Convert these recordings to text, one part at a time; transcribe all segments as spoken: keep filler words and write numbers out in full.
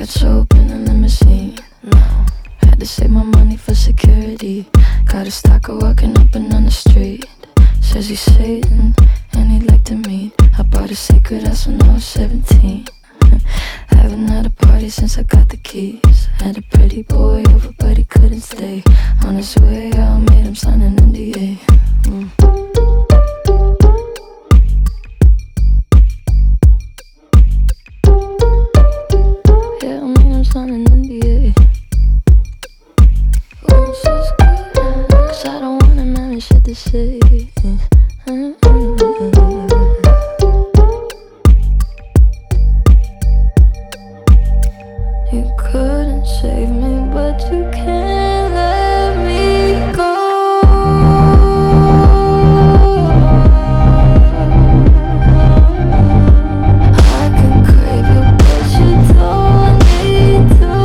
Let's open a limousine. No, had to save my money for security. Got a stalker walking up and down the street. Says he's Satan and he'd like to meet. I bought a secret house when I was seventeen. Haven't had a party since I got the keys. Had a pretty boy over but he couldn't stay. On his way out, made him sign an N D A. mm. Yeah, I made him sign an N D A. Oh, it's just good, cause I don't want him having shit to say. You couldn't save me, but you can't let me go. I can crave you, but you don't need to.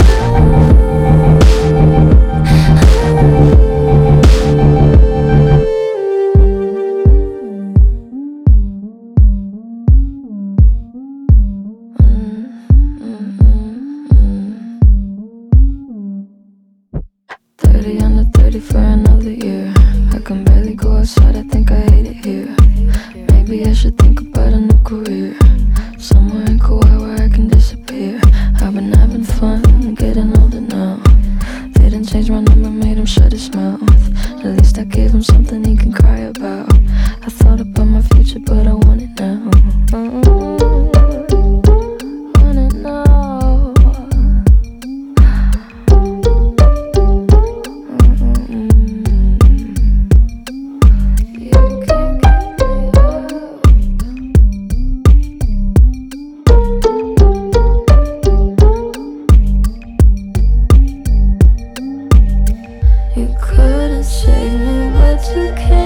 thirty under thirty for another year. I can barely go outside, I think I hate it here. Maybe I should think about a new career, somewhere in Kauai where I can disappear. I've been having fun, getting older now. They didn't change my number, made him shut his mouth. At least I gave him something he can cry about. I thought about my future, but I want it now. Mm-hmm. Want it now. You couldn't save me, but you can't.